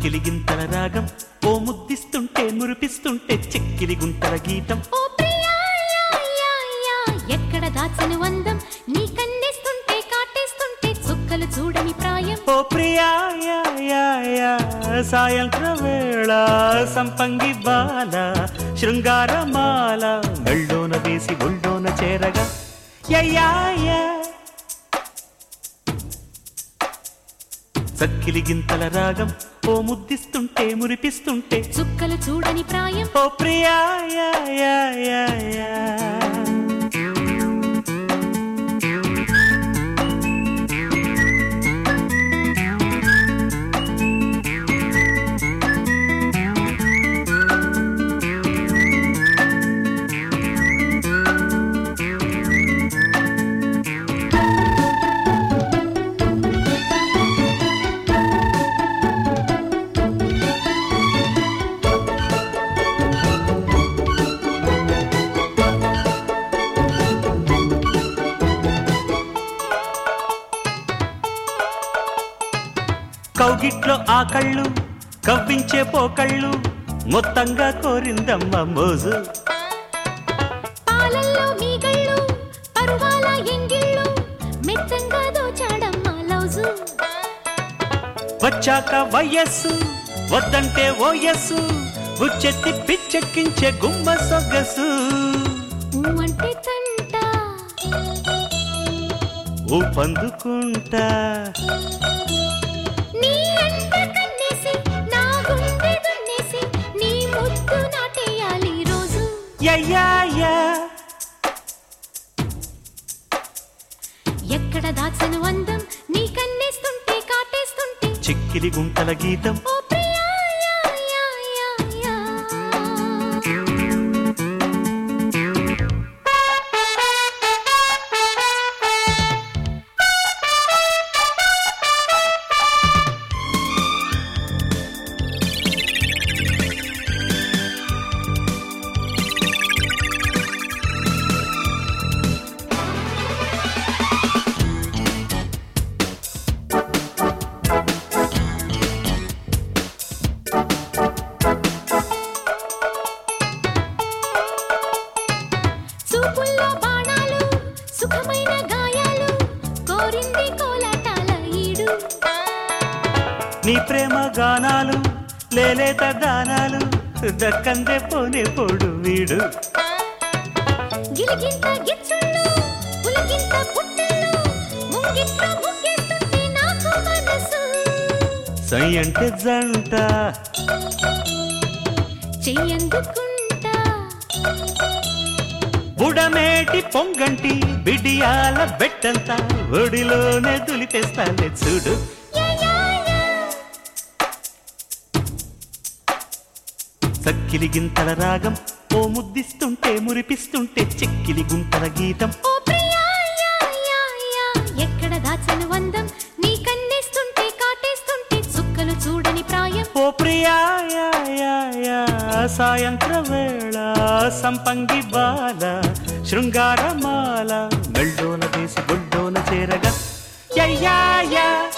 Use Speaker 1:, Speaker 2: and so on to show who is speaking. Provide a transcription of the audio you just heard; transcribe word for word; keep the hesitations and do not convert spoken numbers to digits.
Speaker 1: చక్కిలి గింతల రాగం ఓ ముద్దిస్తుంటే మురిపిస్తుంటే చెక్కిలి గుంతల గీతం
Speaker 2: ఓ ప్రియా యా యా యా ఎక్కడ దాచని వందం నీ కన్నేస్తుంటే కాటేస్తుంటే చుక్కలు చూడని ప్రాయం
Speaker 1: ఓ ప్రియా యా యా యా సాయంత్ర వేళ సంపంగి బాల శృంగారమాల మెళ్ళోన వేసి ఒళ్ళోన చేరగా యా యా యా చక్కిలి గింతల రాగం ఓ ముద్దిస్తుంటే మురిపిస్తుంటే
Speaker 2: చుక్కలు చూడని ప్రాయం
Speaker 1: ఓ ప్రియా యా యా యా యా కౌగిట్లో ఆ కళ్ళు కవ్వించే పోకళ్ళు మొత్తంగా కోరిందమ్మ మోజు
Speaker 2: పాలల్లో మీగళ్ళు పరువాల ఎంగిళ్ళు మెత్తంగా దోచాడమ్మ లౌజు
Speaker 1: వచ్చాక వయస్సు వద్దంటే ఓయస్సు బుచ్చెత్తి పిచ్చెక్కించే గుమ్మ సొగసు
Speaker 2: అంటే తంట
Speaker 1: ఓ పందుకుంటా
Speaker 2: నీ అంట కన్నేసి నా గుండె దున్నేసి నీ ముద్దు నాటేయాలి రోజు
Speaker 1: యా యా యా
Speaker 2: ఎక్కడ దాచను అందం నీ కన్నేస్తుంటే కాటేస్తుంటే
Speaker 1: చిక్కిలి గుంటల గీతం
Speaker 2: ఓ ప్రియా యా యా యా యా చూపుల్లో బాణాలు సుఖమైన గాయాలు కోరింది కోలాటాల ఈడు
Speaker 1: నీ ప్రేమ గానాలు లేలేత దానాలు దక్కందే పోనే పోడు వీడు
Speaker 2: గిలిగింత గిచ్చుళ్ళు పులకింత పుట్టళ్ళు ముంగిట్లో ముగ్గేస్తుంటే నాకు మనసు
Speaker 1: సై అంటే జంట
Speaker 2: చెయ్యందుకుంటా
Speaker 1: బుడమేటి పొంగంటి బిడియాల బెట్టంత ఒడిలోనే దులిపేస్తాలే చూడు
Speaker 2: యా యా యా
Speaker 1: చక్కిలి గింతల రాగం ఓ ముద్దిస్తుంటే మురిపిస్తుంటే చెక్కిలి గుంతల గీతం
Speaker 2: ఓ ప్రియా యా యా యా ఎక్కడ దాచను వందం నీ కన్నేస్తుంటే కాటేస్తుంటే చుక్కలు చూడని ప్రాయం
Speaker 1: ఓ ప్రియా యా యా యా సాయంత్ర వేళ సంపంగి బాల శృంగారమాల మెళ్ళోన వేసి ఒళ్ళోన చేరగా యా యా యా